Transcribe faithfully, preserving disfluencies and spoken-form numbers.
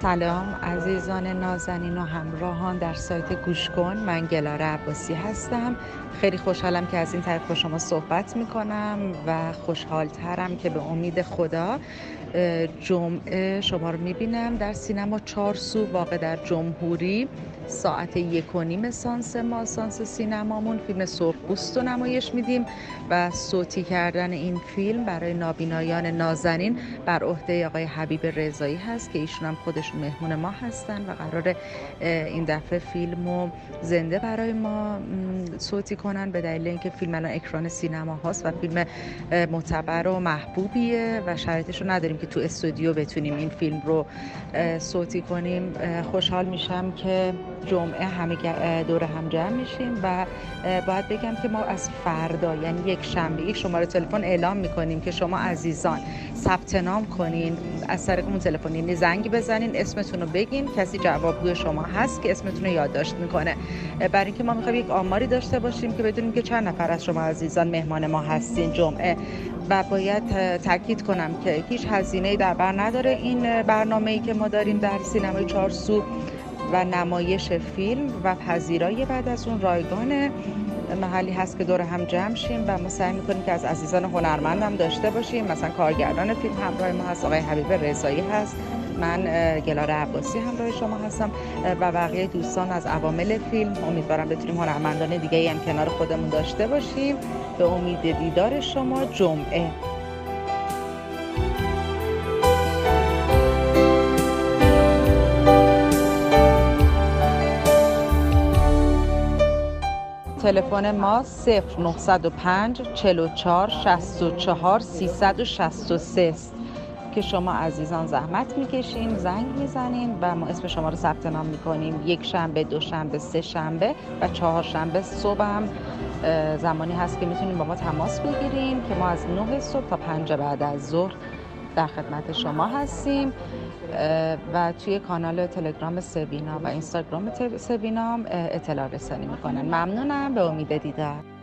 سلام عزیزان نازنین و همراهان در سایت گوش کن. من گلاره عباسی هستم. خیلی خوشحالم که از این طریق با شما صحبت میکنم و خوشحالترم که به امید خدا جمعه شما رو میبینم در سینما چارسو واقع در جمهوری. ساعت یک و نیم سانس ما سانس سینمامون فیلم سرخپوست رو نمایش میدیم و صوتی کردن این فیلم برای نابینایان نازنین بر عهده آقای حبیب رضایی هست که ایشون هم خودشون مهمون ما هستن و قراره این دفعه فیلم رو زنده برای ما صوتی کنن به دلیل اینکه فیلم الان اکران سینما هاست و فیلم معتبر و محبوبیه و شرایطش رو نداریم که تو استودیو بتونیم این فیلم رو صوتی کنیم. خوشحال میشم که جمعه همه دور هم جمع میشیم و باید بگم که ما از فردا یعنی یک شنبه یک شماره تلفن اعلام میکنیم که شما عزیزان ثبت نام کنین از طریق اون تلفن، یعنی زنگ بزنین اسمتون رو بگین، کسی جوابگوی شما هست که اسمتون رو یادداشت میکنه، برای اینکه ما میخوایم یک آماری داشته باشیم که بدونیم که چند نفر از شما عزیزان مهمان ما هستین جمعه. و باید تاکید کنم که هیچ هزینه‌ای در بر نداره این برنامه‌ای که ما داریم در سینمای چارسو و نمایش فیلم و پذیرایی بعد از اون رایگان محلی هست که دور هم جمع شیم و ما سعی می‌کنیم که از عزیزان هنرمند هم داشته باشیم. مثلا کارگردان فیلم همراه ما هست، آقای حبیب رضایی هست، من گلاره عباسی همراه شما هستم و بقیه دوستان از عوامل فیلم. امیدوارم بتونیم هنرمندان دیگه هم کنار خودمون داشته باشیم. به امید دیدار شما جمعه. تلفن ما صفر نه صفر پنج چهل و چهار شصت و چهار سیصد و شصت و سه است که شما عزیزان زحمت میکشین، زنگ میزنین و ما اسم شما رو ثبت نام میکنیم. یک شنبه، دو شنبه، سه شنبه و چهار شنبه صبح هم زمانی هست که میتونین با ما تماس بگیرین که ما از نه صبح تا پنج بعد از ظهر در خدمت شما هستیم و توی کانال تلگرام سوینا و اینستاگرام سوینا اطلاع رسانی میکنن. ممنونم، به امید دیدار.